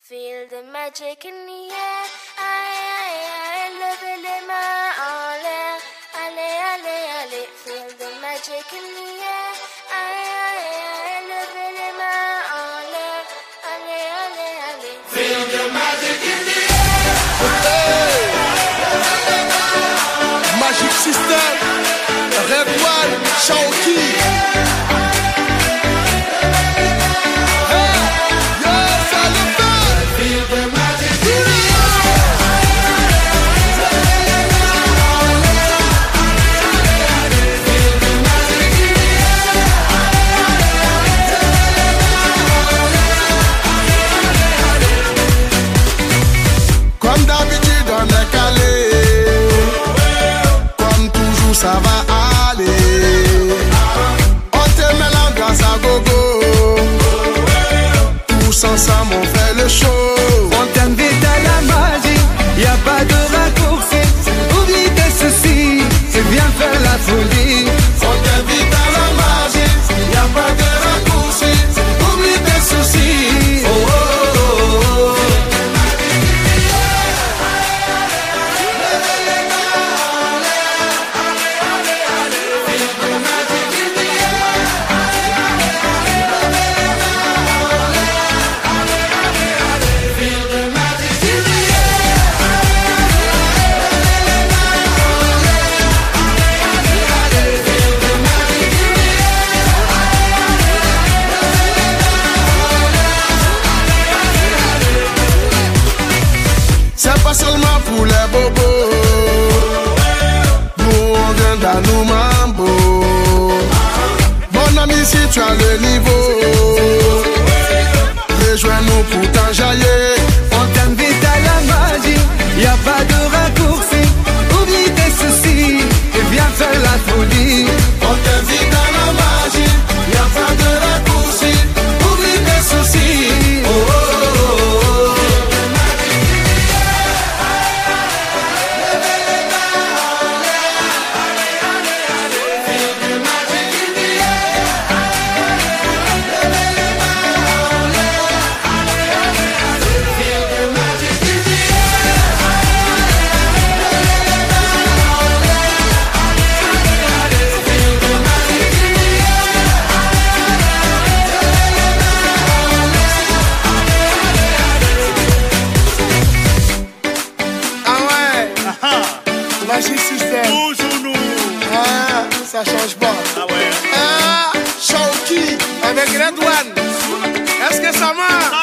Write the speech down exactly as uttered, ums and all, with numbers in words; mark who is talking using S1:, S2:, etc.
S1: Feel the magic in the air. Aïe, aïe, aïe, levez les mains en l'air. Allez, allez, allez. Feel the magic in the air. Aïe, aïe, aïe, levez les mains en l'air. Allez, allez, allez.
S2: Feel the magic in the air.
S3: Magic System, Red One, Shaoki. Comme d'habitude on est calé, comme toujours ça va aller. On te met l'ambiance à gogo, tous ensemble on fait le show.
S4: On t'invite à la magie, y a pas de raccourci. Oublie tes soucis, c'est bien faire la folie.
S3: On t'invite à la magie, y a pas de raccourci.
S4: Oublie tes soucis. Oh, oh, oh, oh.
S3: C'est pas seulement pour les bobos, nous on vient dans nos mambo. Mon ami, si tu as le niveau, rejoins-nous pour t'enjailler.
S4: On t'invite à la magie, y a pas de raccourci. Oublie tes soucis et viens faire la folie.
S3: On t'invite à la magie, y a pas de raccourci.
S4: Oublie tes soucis. Oh, oh, oh, oh.
S3: Magic System.
S2: Toujours nous.
S3: Ah, ça change pas.
S2: Ah ouais.
S3: Ah, Shaoki avec Red One. Est-ce que ça marche?